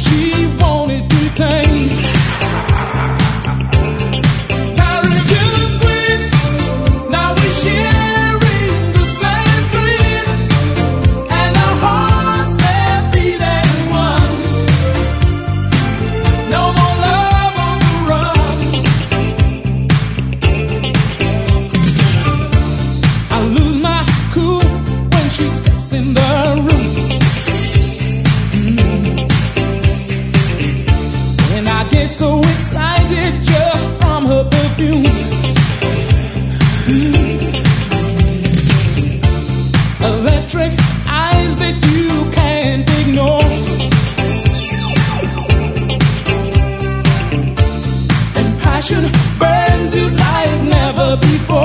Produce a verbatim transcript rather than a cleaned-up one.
she wanted to tame. Caribbean queen, now we're sharing the same dream, and our hearts they're beating one. No more love on the run. I lose my cool when she steps in the room. Get so excited just from her perfume. Mm. Electric eyes that you can't ignore, and passion burns you like never before.